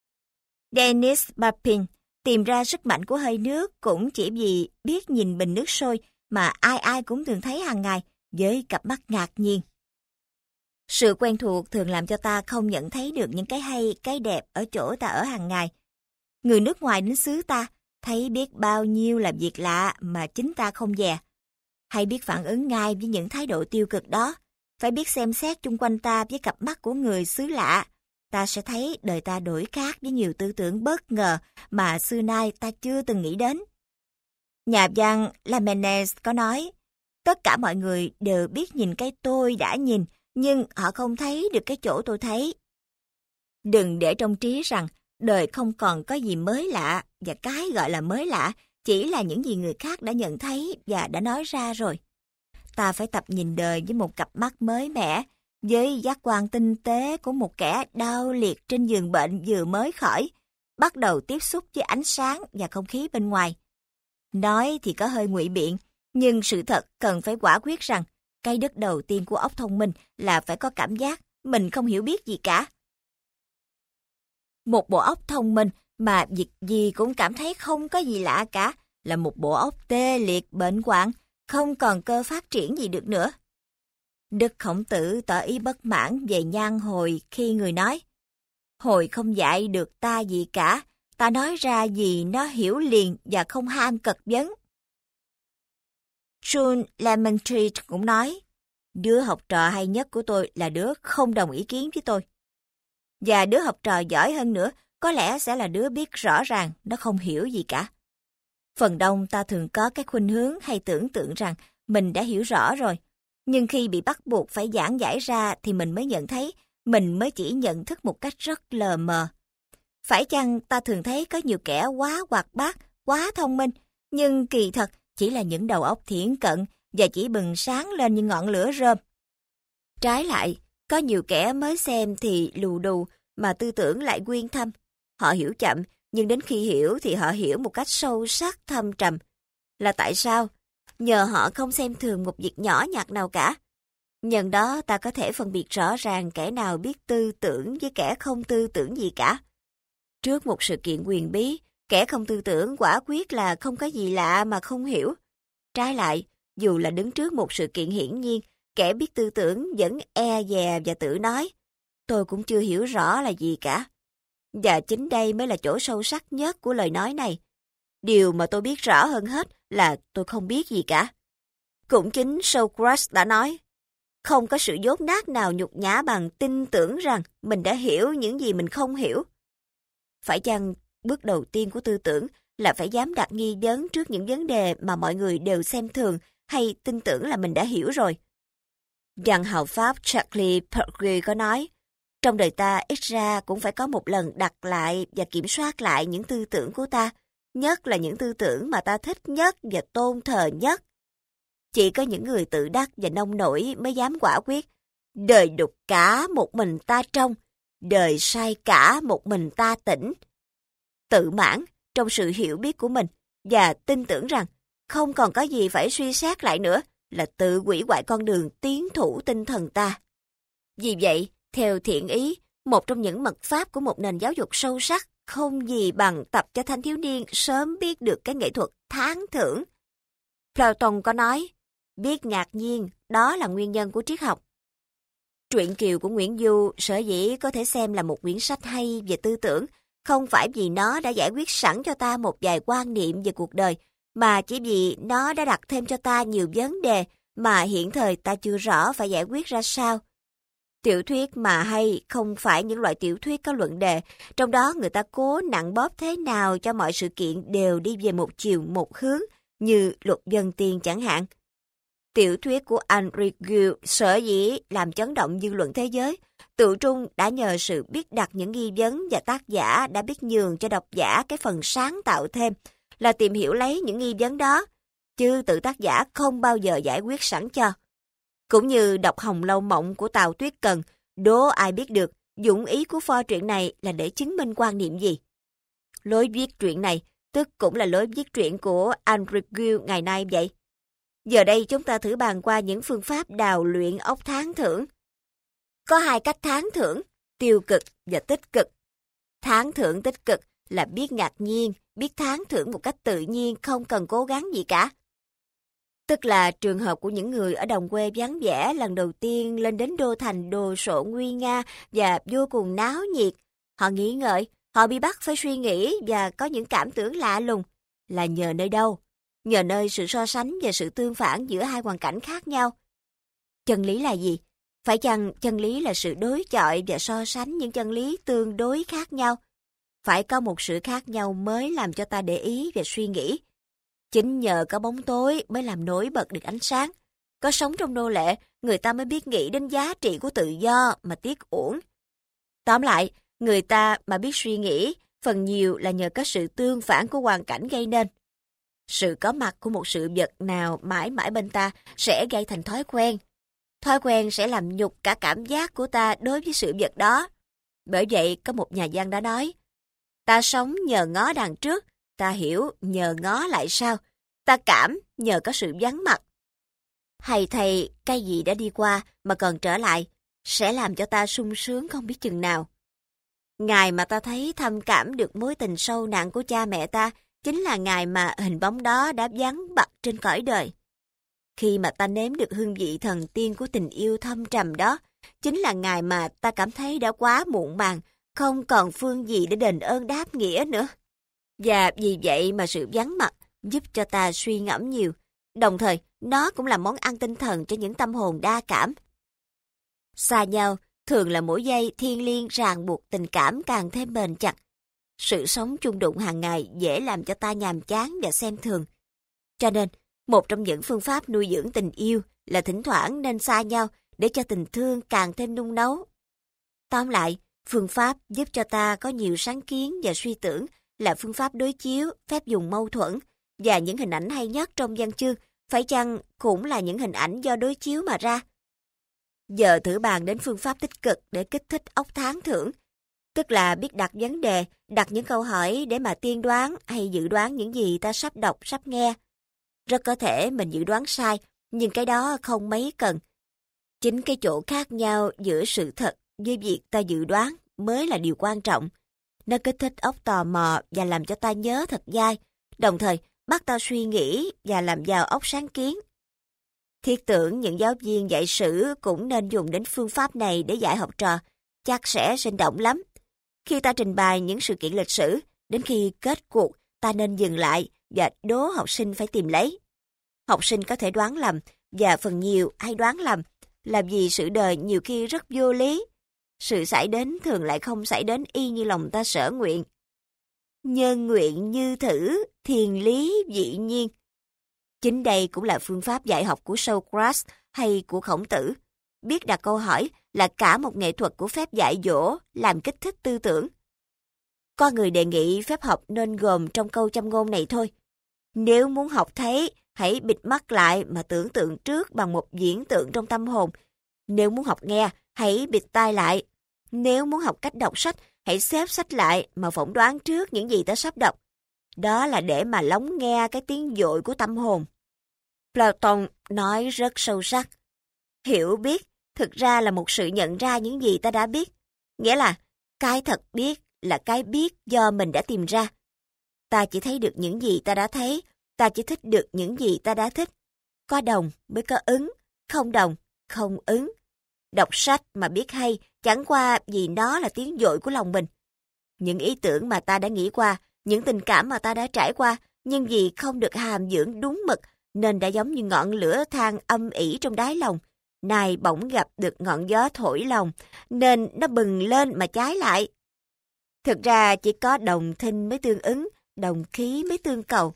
Denis Papin tìm ra sức mạnh của hơi nước cũng chỉ vì biết nhìn bình nước sôi mà ai ai cũng thường thấy hàng ngày với cặp mắt ngạc nhiên. Sự quen thuộc thường làm cho ta không nhận thấy được những cái hay, cái đẹp ở chỗ ta ở hàng ngày. Người nước ngoài đến xứ ta thấy biết bao nhiêu là việc lạ mà chính ta không dè. Hay biết phản ứng ngay với những thái độ tiêu cực đó, phải biết xem xét chung quanh ta với cặp mắt của người xứ lạ. Ta sẽ thấy đời ta đổi khác với nhiều tư tưởng bất ngờ mà xưa nay ta chưa từng nghĩ đến. Nhà văn Lamennais có nói, tất cả mọi người đều biết nhìn cái tôi đã nhìn, nhưng họ không thấy được cái chỗ tôi thấy. Đừng để trong trí rằng đời không còn có gì mới lạ, và cái gọi là mới lạ chỉ là những gì người khác đã nhận thấy và đã nói ra rồi. Ta phải tập nhìn đời với một cặp mắt mới mẻ, với giác quan tinh tế của một kẻ đau liệt trên giường bệnh vừa mới khỏi, bắt đầu tiếp xúc với ánh sáng và không khí bên ngoài. Nói thì có hơi ngụy biện, nhưng sự thật cần phải quả quyết rằng cái đích đầu tiên của óc thông minh là phải có cảm giác mình không hiểu biết gì cả. Một bộ óc thông minh mà việc gì cũng cảm thấy không có gì lạ cả là một bộ óc tê liệt bệnh hoạn, không còn cơ phát triển gì được nữa. Đức Khổng Tử tỏ ý bất mãn về Nhan Hồi khi người nói: Hồi không dạy được ta gì cả, ta nói ra gì nó hiểu liền và không ham cật vấn. John Lemaitre cũng nói: Đứa học trò hay nhất của tôi là đứa không đồng ý kiến với tôi. Và đứa học trò giỏi hơn nữa có lẽ sẽ là đứa biết rõ ràng nó không hiểu gì cả. Phần đông ta thường có cái khuynh hướng hay tưởng tượng rằng mình đã hiểu rõ rồi, nhưng khi bị bắt buộc phải giảng giải ra thì mình mới nhận thấy mình mới chỉ nhận thức một cách rất lờ mờ. Phải chăng ta thường thấy có nhiều kẻ quá hoạt bát, quá thông minh, nhưng kỳ thật chỉ là những đầu óc thiển cận và chỉ bừng sáng lên như ngọn lửa rơm. Trái lại, có nhiều kẻ mới xem thì lù đù mà tư tưởng lại uyên thâm. Họ hiểu chậm, nhưng đến khi hiểu thì họ hiểu một cách sâu sắc thâm trầm. Là tại sao? Nhờ họ không xem thường một việc nhỏ nhặt nào cả. Nhân đó ta có thể phân biệt rõ ràng kẻ nào biết tư tưởng với kẻ không tư tưởng gì cả. Trước một sự kiện huyền bí, kẻ không tư tưởng quả quyết là không có gì lạ mà không hiểu. Trái lại, dù là đứng trước một sự kiện hiển nhiên, kẻ biết tư tưởng vẫn e dè và tự nói: Tôi cũng chưa hiểu rõ là gì cả. Và chính đây mới là chỗ sâu sắc nhất của lời nói này. Điều mà tôi biết rõ hơn hết là tôi không biết gì cả. Cũng chính Socrates đã nói: Không có sự dốt nát nào nhục nhã bằng tin tưởng rằng mình đã hiểu những gì mình không hiểu. Phải chăng bước đầu tiên của tư tưởng là phải dám đặt nghi vấn trước những vấn đề mà mọi người đều xem thường hay tin tưởng là mình đã hiểu rồi? Văn hào Pháp Charles Peirce có nói: Trong đời ta ít ra cũng phải có một lần đặt lại và kiểm soát lại những tư tưởng của ta, nhất là những tư tưởng mà ta thích nhất và tôn thờ nhất. Chỉ có những người tự đắc và nông nổi mới dám quả quyết: Đời đục cả một mình ta trong, đời sai cả một mình ta tỉnh. Tự mãn trong sự hiểu biết của mình và tin tưởng rằng không còn có gì phải suy xét lại nữa là tự hủy hoại con đường tiến thủ tinh thần ta. Vì vậy, theo thiện ý, một trong những mật pháp của một nền giáo dục sâu sắc không gì bằng tập cho thanh thiếu niên sớm biết được cái nghệ thuật thán thưởng. Platon có nói: Biết ngạc nhiên, đó là nguyên nhân của triết học. Truyện Kiều của Nguyễn Du sở dĩ có thể xem là một quyển sách hay về tư tưởng, không phải vì nó đã giải quyết sẵn cho ta một vài quan niệm về cuộc đời, mà chỉ vì nó đã đặt thêm cho ta nhiều vấn đề mà hiện thời ta chưa rõ phải giải quyết ra sao. Tiểu thuyết mà hay không phải những loại tiểu thuyết có luận đề, trong đó người ta cố nặng bóp thế nào cho mọi sự kiện đều đi về một chiều một hướng, như Luật Dân Tiền chẳng hạn. Tiểu thuyết của Henry Gill sở dĩ làm chấn động dư luận thế giới, tự trung đã nhờ sự biết đặt những nghi vấn và tác giả đã biết nhường cho độc giả cái phần sáng tạo thêm, là tìm hiểu lấy những nghi vấn đó, chứ tự tác giả không bao giờ giải quyết sẵn cho. Cũng như đọc Hồng Lâu Mộng của Tào Tuyết Cần, đố ai biết được dụng ý của pho truyện này là để chứng minh quan niệm gì. Lối viết truyện này, tức cũng là lối viết truyện của Henry Gill ngày nay vậy. Giờ đây chúng ta thử bàn qua những phương pháp đào luyện óc thán thưởng. Có hai cách thán thưởng, tiêu cực và tích cực. Thán thưởng tích cực là biết ngạc nhiên, biết thán thưởng một cách tự nhiên, không cần cố gắng gì cả. Tức là trường hợp của những người ở đồng quê vắng vẻ lần đầu tiên lên đến đô thành đồ sộ nguy nga và vô cùng náo nhiệt. Họ nghĩ ngợi, họ bị bắt phải suy nghĩ và có những cảm tưởng lạ lùng. Là nhờ nơi đâu? Nhờ nơi sự so sánh và sự tương phản giữa hai hoàn cảnh khác nhau. Chân lý là gì? Phải chăng chân lý là sự đối chọi và so sánh những chân lý tương đối khác nhau? Phải có một sự khác nhau mới làm cho ta để ý và suy nghĩ. Chính nhờ có bóng tối mới làm nổi bật được ánh sáng. Có sống trong nô lệ, người ta mới biết nghĩ đến giá trị của tự do mà tiếc uổng. Tóm lại, người ta mà biết suy nghĩ, phần nhiều là nhờ có sự tương phản của hoàn cảnh gây nên. Sự có mặt của một sự vật nào mãi mãi bên ta sẽ gây thành thói quen. Thói quen sẽ làm nhục cả cảm giác của ta đối với sự vật đó. Bởi vậy, có một nhà văn đã nói, ta sống nhờ ngó đằng trước, ta hiểu nhờ ngó lại sau, ta cảm nhờ có sự vắng mặt. Hay thầy, cái gì đã đi qua mà còn trở lại, sẽ làm cho ta sung sướng không biết chừng nào. Ngày mà ta thấy thâm cảm được mối tình sâu nặng của cha mẹ ta, chính là ngày mà hình bóng đó đã vắng bặt trên cõi đời. Khi mà ta nếm được hương vị thần tiên của tình yêu thâm trầm đó, chính là ngày mà ta cảm thấy đã quá muộn màng, không còn phương gì để đền ơn đáp nghĩa nữa. Và vì vậy mà sự vắng mặt giúp cho ta suy ngẫm nhiều, đồng thời nó cũng là món ăn tinh thần cho những tâm hồn đa cảm. Xa nhau thường là mỗi giây thiêng liêng ràng buộc tình cảm càng thêm bền chặt. Sự sống chung đụng hàng ngày dễ làm cho ta nhàm chán và xem thường. Cho nên, một trong những phương pháp nuôi dưỡng tình yêu là thỉnh thoảng nên xa nhau để cho tình thương càng thêm nung nấu. Tóm lại, phương pháp giúp cho ta có nhiều sáng kiến và suy tưởng là phương pháp đối chiếu, phép dùng mâu thuẫn, và những hình ảnh hay nhất trong văn chương phải chăng cũng là những hình ảnh do đối chiếu mà ra. Giờ thử bàn đến phương pháp tích cực để kích thích óc tán thưởng, tức là biết đặt vấn đề, đặt những câu hỏi để mà tiên đoán hay dự đoán những gì ta sắp đọc, sắp nghe. Rất có thể mình dự đoán sai, nhưng cái đó không mấy cần. Chính cái chỗ khác nhau giữa sự thật với việc ta dự đoán mới là điều quan trọng. Nó kích thích óc tò mò và làm cho ta nhớ thật dai, đồng thời bắt ta suy nghĩ và làm giàu óc sáng kiến. Thiết tưởng những giáo viên dạy sử cũng nên dùng đến phương pháp này để dạy học trò, chắc sẽ sinh động lắm. Khi ta trình bày những sự kiện lịch sử, đến khi kết cuộc, ta nên dừng lại và đố học sinh phải tìm lấy. Học sinh có thể đoán lầm, và phần nhiều hay đoán lầm, là vì sự đời nhiều khi rất vô lý. Sự xảy đến thường lại không xảy đến y như lòng ta sở nguyện. Nhân nguyện như thử, thiền lý dị nhiên. Chính đây cũng là phương pháp dạy học của Socrates hay của Khổng Tử. Biết đặt câu hỏi là cả một nghệ thuật của phép dạy dỗ, làm kích thích tư tưởng. Có người đề nghị phép học nên gồm trong câu châm ngôn này thôi. Nếu muốn học thấy, hãy bịt mắt lại mà tưởng tượng trước bằng một diễn tượng trong tâm hồn. Nếu muốn học nghe, hãy bịt tai lại. Nếu muốn học cách đọc sách, hãy xếp sách lại mà phỏng đoán trước những gì ta sắp đọc. Đó là để mà lắng nghe cái tiếng dội của tâm hồn. Platon nói rất sâu sắc. Hiểu biết thực ra là một sự nhận ra những gì ta đã biết. Nghĩa là cái thật biết là cái biết do mình đã tìm ra. Ta chỉ thấy được những gì ta đã thấy, ta chỉ thích được những gì ta đã thích. Có đồng mới có ứng, không đồng, không ứng. Đọc sách mà biết hay chẳng qua vì nó là tiếng dội của lòng mình. Những ý tưởng mà ta đã nghĩ qua, những tình cảm mà ta đã trải qua, nhưng vì không được hàm dưỡng đúng mực, nên đã giống như ngọn lửa than âm ỉ trong đáy lòng. Nay bỗng gặp được ngọn gió thổi lòng, nên nó bừng lên mà cháy lại. Thực ra chỉ có đồng thinh mới tương ứng, đồng khí mới tương cầu.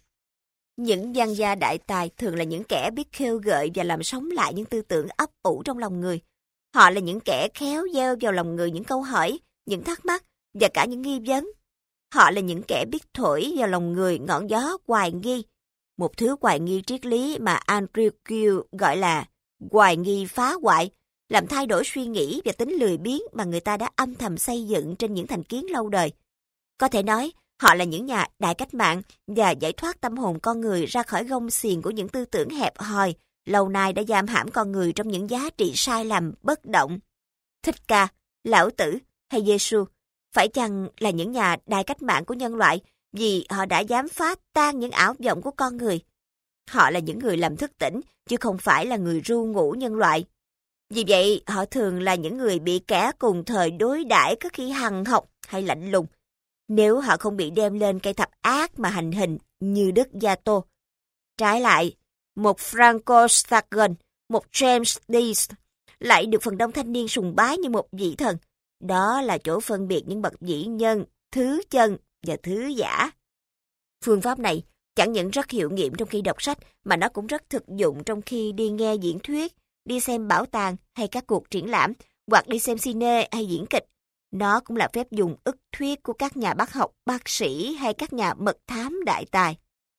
Những văn gia đại tài thường là những kẻ biết khêu gợi và làm sống lại những tư tưởng ấp ủ trong lòng người. Họ là những kẻ khéo gieo vào lòng người những câu hỏi, những thắc mắc và cả những nghi vấn. Họ là những kẻ biết thổi vào lòng người ngọn gió hoài nghi, một thứ hoài nghi triết lý mà Andrew Gill gọi là hoài nghi phá hoại, làm thay đổi suy nghĩ và tính lười biếng mà người ta đã âm thầm xây dựng trên những thành kiến lâu đời. Có thể nói, họ là những nhà đại cách mạng và giải thoát tâm hồn con người ra khỏi gông xiềng của những tư tưởng hẹp hòi, lâu nay đã giam hãm con người trong những giá trị sai lầm, bất động. Thích Ca, Lão Tử hay Giêsu phải chăng là những nhà đại cách mạng của nhân loại vì họ đã dám phá tan những ảo vọng của con người? Họ là những người làm thức tỉnh, chứ không phải là người ru ngủ nhân loại. Vì vậy, họ thường là những người bị kẻ cùng thời đối đãi có khi hằn học hay lạnh lùng, nếu họ không bị đem lên cây thập ác mà hành hình như Đức Gia-tô. Trái lại, một Franco Sargon, một James Dean lại được phần đông thanh niên sùng bái như một vị thần. Đó là chỗ phân biệt những bậc vĩ nhân, thứ chân và thứ giả. Phương pháp này chẳng những rất hiệu nghiệm trong khi đọc sách, mà nó cũng rất thực dụng trong khi đi nghe diễn thuyết, đi xem bảo tàng hay các cuộc triển lãm, hoặc đi xem cine hay diễn kịch. Nó cũng là phép dùng ức thuyết của các nhà bác học, bác sĩ hay các nhà mật thám đại tài.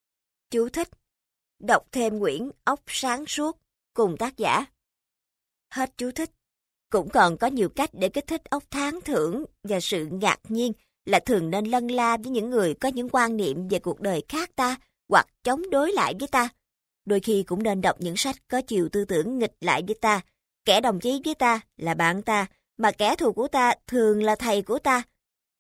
Chú thích: đọc thêm quyển Óc sáng suốt cùng tác giả. Hết chú thích. Cũng còn có nhiều cách để kích thích óc tán thưởng và sự ngạc nhiên là thường nên lân la với những người có những quan niệm về cuộc đời khác ta hoặc chống đối lại với ta. Đôi khi cũng nên đọc những sách có chiều tư tưởng nghịch lại với ta. Kẻ đồng chí với ta là bạn ta, mà kẻ thù của ta thường là thầy của ta.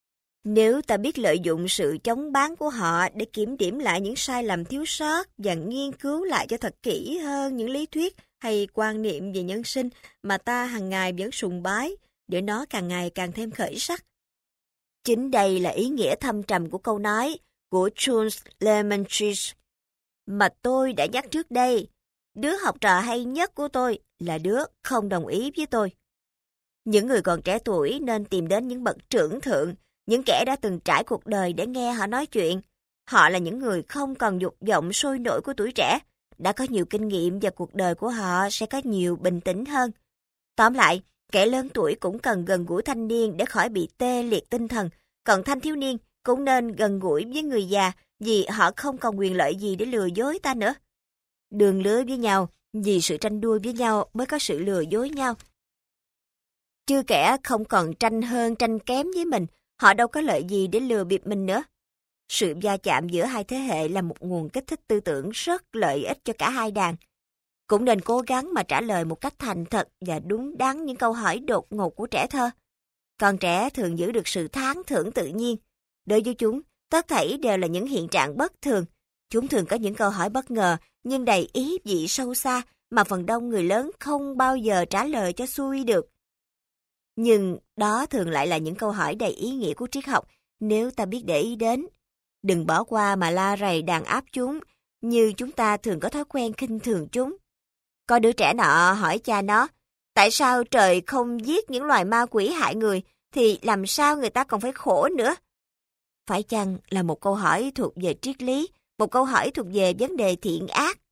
Nếu ta biết lợi dụng sự chống bán của họ để kiểm điểm lại những sai lầm thiếu sót và nghiên cứu lại cho thật kỹ hơn những lý thuyết hay quan niệm về nhân sinh mà ta hàng ngày vẫn sùng bái, để nó càng ngày càng thêm khởi sắc. Chính đây là ý nghĩa thâm trầm của câu nói của Jules Lemontriche mà tôi đã nhắc trước đây. Đứa học trò hay nhất của tôi là đứa không đồng ý với tôi. Những người còn trẻ tuổi nên tìm đến những bậc trưởng thượng, những kẻ đã từng trải cuộc đời để nghe họ nói chuyện. Họ là những người không còn dục vọng sôi nổi của tuổi trẻ, đã có nhiều kinh nghiệm và cuộc đời của họ sẽ có nhiều bình tĩnh hơn. Tóm lại, kẻ lớn tuổi cũng cần gần gũi thanh niên để khỏi bị tê liệt tinh thần, còn thanh thiếu niên cũng nên gần gũi với người già vì họ không còn quyền lợi gì để lừa dối ta nữa. Đường lứa với nhau, vì sự tranh đua với nhau mới có sự lừa dối nhau. Chưa kể không còn tranh hơn tranh kém với mình, họ đâu có lợi gì để lừa bịp mình nữa. Sự va chạm giữa hai thế hệ là một nguồn kích thích tư tưởng rất lợi ích cho cả hai đàn. Cũng nên cố gắng mà trả lời một cách thành thật và đúng đắn những câu hỏi đột ngột của trẻ thơ. Con trẻ thường giữ được sự tán thưởng tự nhiên. Đối với chúng, tất thảy đều là những hiện trạng bất thường. Chúng thường có những câu hỏi bất ngờ nhưng đầy ý vị sâu xa mà phần đông người lớn không bao giờ trả lời cho xuôi được. Nhưng đó thường lại là những câu hỏi đầy ý nghĩa của triết học nếu ta biết để ý đến. Đừng bỏ qua mà la rầy đàn áp chúng, như chúng ta thường có thói quen khinh thường chúng. Có đứa trẻ nọ hỏi cha nó, tại sao trời không giết những loài ma quỷ hại người, thì làm sao người ta còn phải khổ nữa? Phải chăng là một câu hỏi thuộc về triết lý, một câu hỏi thuộc về vấn đề thiện ác?